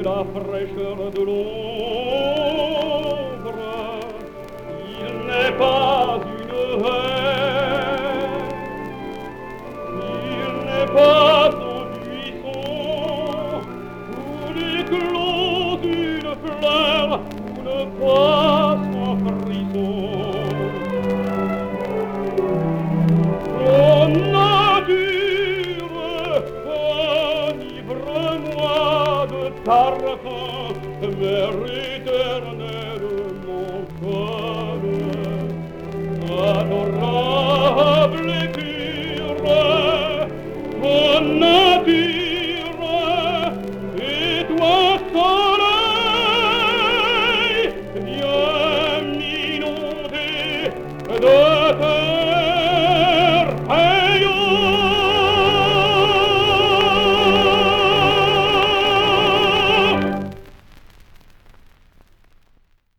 la fraîcheur de l'ombre. Il n'est pas une haie, il n'est pas un buisson, où l'éclos d'une fleur, où ne passe un frisson. Oh nature, enivre-moi de parfum, mère éternelle, mon cœur, adorable et pure. Oh nature, et toi soleil, viens m'inonder de tes